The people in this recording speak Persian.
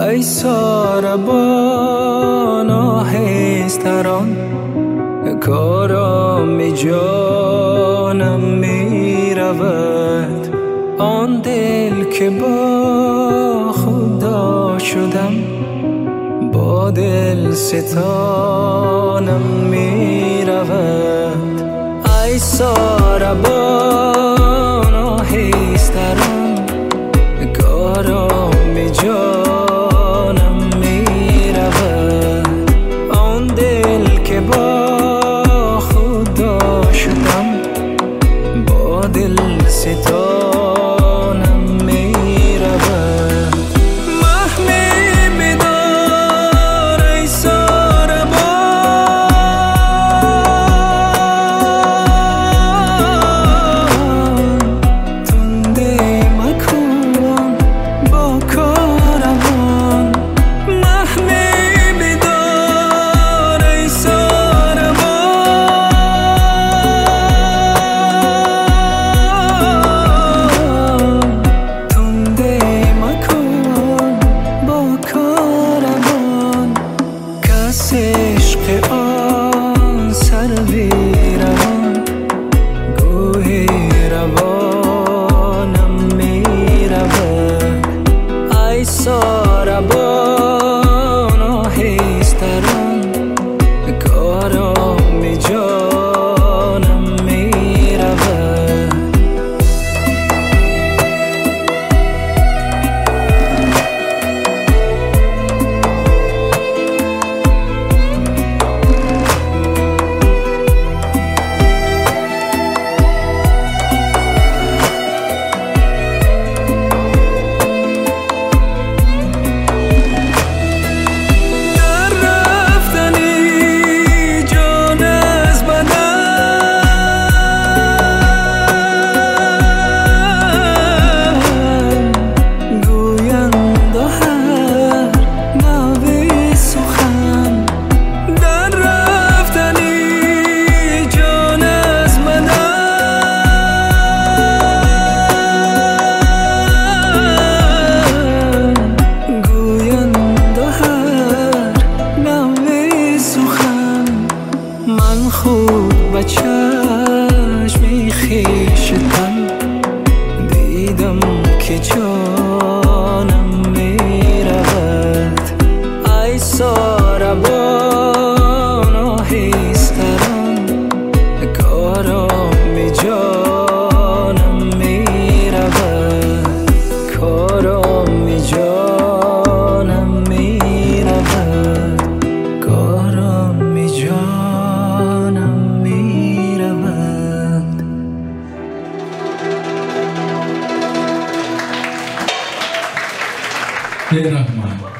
ای ساربان آهستران کارام جانم می رود. آن دل که با خدا شدم با دل ستانم می رود. ای ساربان آهستران کارام جانم می رود. آن دل که با خدا شدم با دل ستانم می رود. محمی بدار ای ساربان تنده مکن با کاروان. محمی بدار ای ساربان تنده مکن با کاروان. کس عشق آن سروی روان گوی روانم می رود. ای ساربان آهستران کارام جانم می رود. من خود به چشم خویشتن دیدم که جانم می رود. ای ساربان آهستران کارام جانم می رود. کارام جانم می رود. کارام جانم می رود. رحمان